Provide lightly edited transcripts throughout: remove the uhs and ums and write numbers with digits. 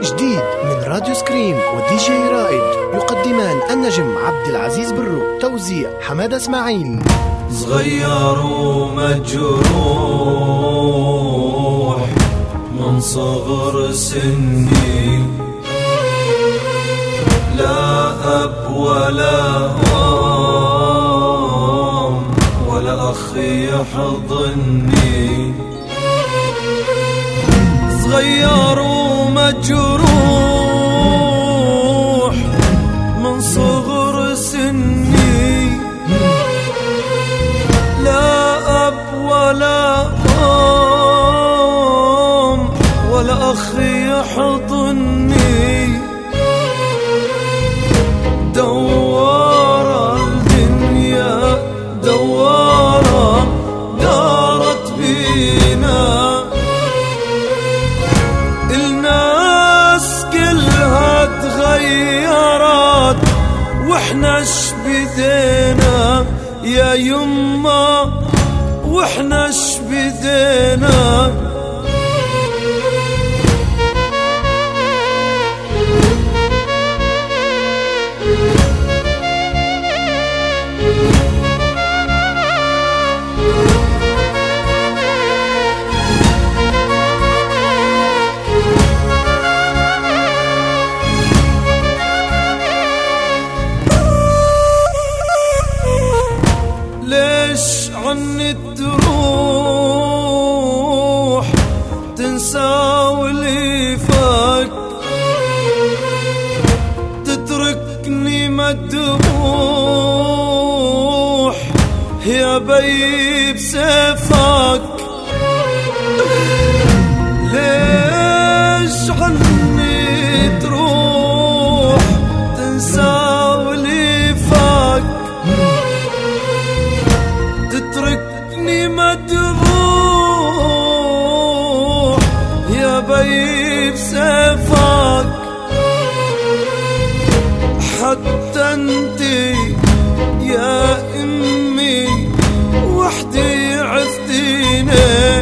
جديد من راديو سكريم ودي جي رائد، يقدمان النجم عبد العزيز برو، توزيع حمادة اسماعيل. صغير ومجروح من صغر سني، لا أب ولا أم ولا أخ يحضني. صغير ومجروح من صغر سني، لا أب ولا أم ولا أخ يحضني. دوار الدنيا دوارة دارت بينا، الناس كلها تغيرت واحنا اش بدينا يا يما، واحنا اش بدينا. ليش عني تروح تنسى واللي فاك، تتركني مدبوح يا بي بسيفك. ليش عني تروح تنسى واللي فاك، تتركني مدبوح يا بي بسيفك. حتى انتي يا امي وحدي عفتيني،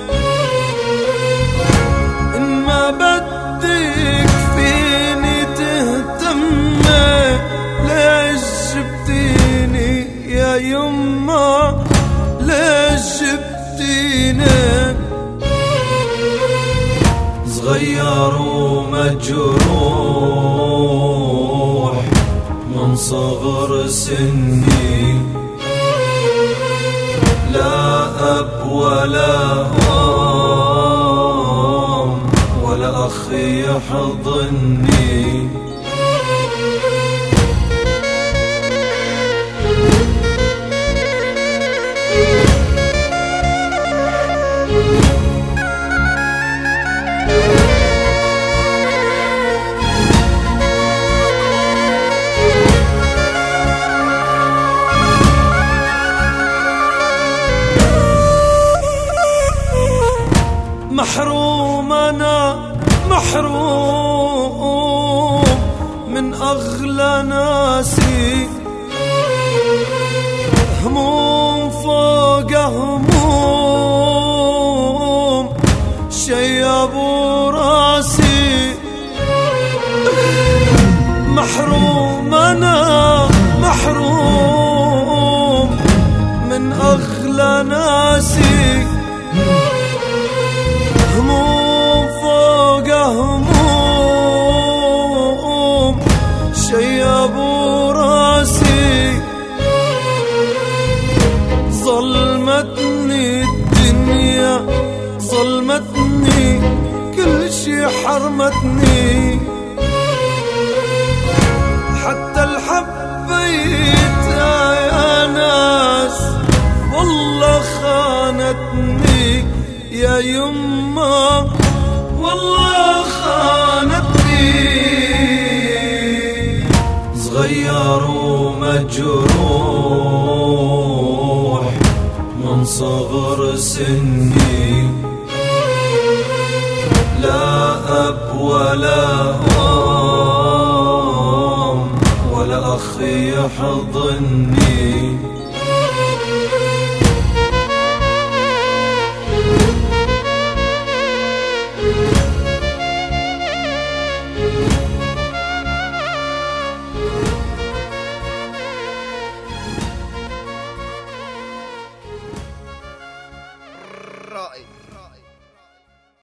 ان ما بدك فيني تهتمي. ليش جبتيني يا يما، ليش جبتيني؟ صغير ومجروح من صغر سني، لا أب ولا أم ولا أخ يحضني. محروم أنا محروم من أغلى ناسي، هموم فوق هموم شيبوا راسي. محروم أنا محروم من أغلى ناسي، هموم فوق هموم شيبوا راسي. ظلمتني الدنيا ظلمتني، كل شي حرمتني. حتى الحبيتها يا ناس والله خانتني يا يما، والله خانتني. صغير ومجروح من صغر سني، لا أب ولا أم ولا أخ يحضني.